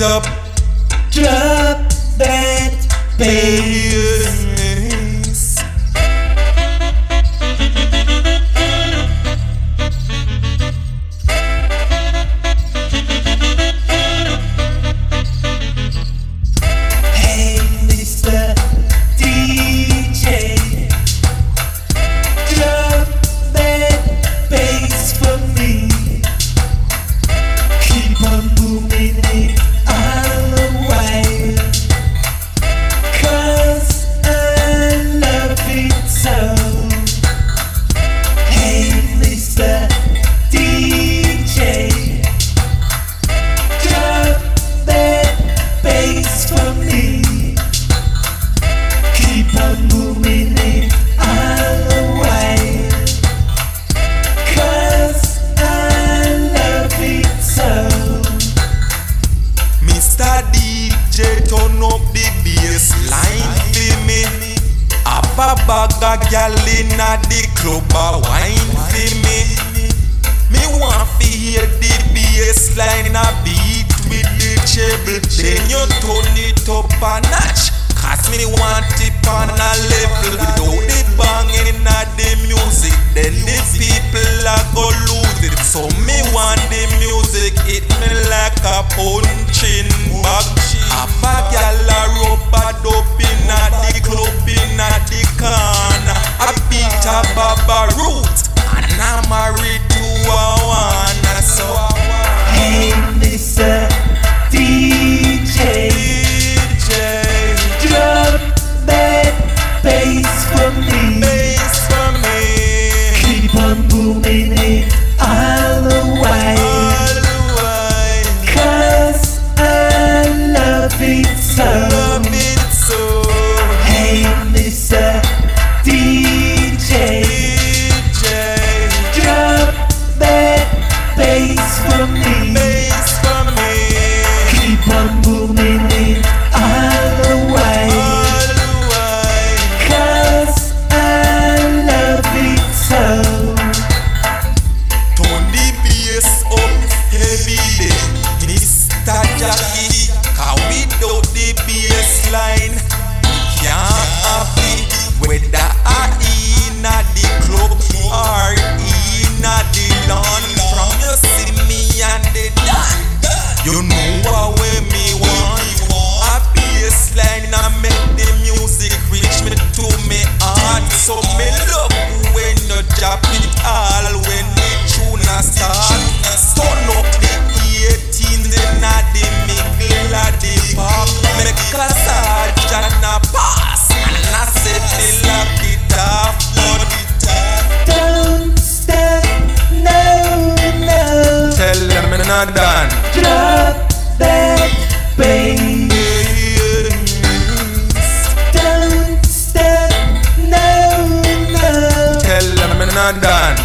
up, drop that bass. Hey, Mr. DJ, drop that bass for me. Keep on booming it all the while, 'cause I love it so. Hey, Mr. DJ, drop that bass for me. Keep on booming it all the while, 'cause I love it so. Mr. DJ, turn up the bass line for me. Have a bag of gal inna the club a wine for me. Me want to hear the bass line a beat with the treble. Then you turn it up a notch, 'cause me want it on a level. Without the banging inna the music, then the people a go lose it. So me want the music hit me like a punching bag. Have a gal a rub a dope inna the club inna the corner. I beat a Baba Roots and I'm married to a one. So Hey, Mr. DJ, drop that bass for me. bass for me. Keep on booming it all the while, All the while. 'cause I love it so. Love it so. Hey, Mr. DJ, drop that bass for me. Bass for me. Keep on booming it all the while, All the while. 'cause I love it so. Turn the bass up heavy day, Mr. Jackie. 'Cause without the bass line, can't happy. Whether I inna the club or inna the lawn, from you see me and the dawn, you know what way me want. A bass line I make the music reach me to me heart. So me love when you drop it all when the tune a start. Turn up the 18s inna the middle of the park. Make a sergeant a pass and I say me lock it off. Don't stop, no, no. Tell them I'm not done. Drop that bass. Don't stop, no, no. Tell them I'm not done.